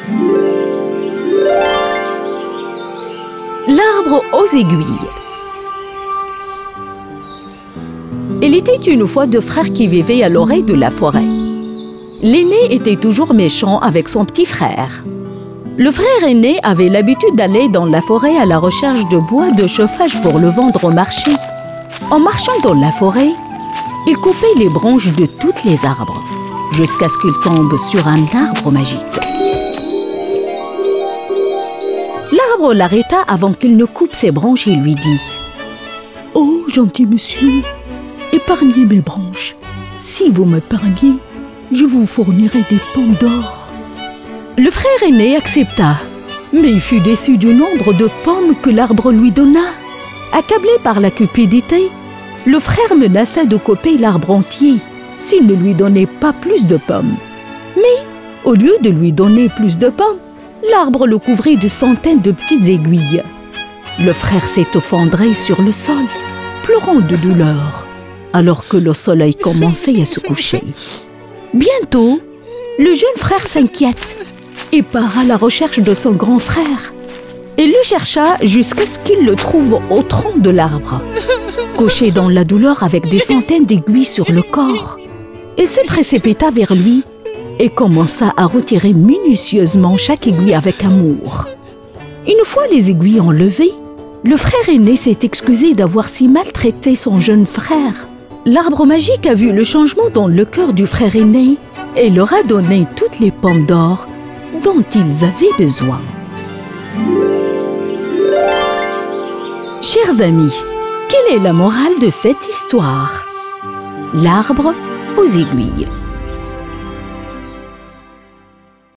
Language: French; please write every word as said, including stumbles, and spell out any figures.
L'arbre aux aiguilles. Il était une fois deux frères qui vivaient à l'orée de la forêt. L'aîné était toujours méchant avec son petit frère. Le frère aîné avait l'habitude d'aller dans la forêt à la recherche de bois de chauffage pour le vendre au marché. En marchant dans la forêt, il coupait les branches de tous les arbres, jusqu'à ce qu'il tombe sur un arbre magique. L'arbre l'arrêta avant qu'il ne coupe ses branches et lui dit « Oh, gentil monsieur, épargnez mes branches. Si vous m'épargnez, je vous fournirai des pommes d'or. » Le frère aîné accepta, mais il fut déçu du nombre de pommes que l'arbre lui donna. Accablé par la cupidité, le frère menaça de couper l'arbre entier s'il ne lui donnait pas plus de pommes. Mais, au lieu de lui donner plus de pommes, l'arbre le couvrit de centaines de petites aiguilles. Le frère s'est effondré sur le sol, pleurant de douleur, alors que le soleil commençait à se coucher. Bientôt, le jeune frère s'inquiète et part à la recherche de son grand frère. Il le chercha jusqu'à ce qu'il le trouve au tronc de l'arbre, couché dans la douleur avec des centaines d'aiguilles sur le corps. Il se précipita vers lui et commença à retirer minutieusement chaque aiguille avec amour. Une fois les aiguilles enlevées, le frère aîné s'est excusé d'avoir si maltraité son jeune frère. L'arbre magique a vu le changement dans le cœur du frère aîné et leur a donné toutes les pommes d'or dont ils avaient besoin. Chers amis, quelle est la morale de cette histoire? L'arbre aux aiguilles.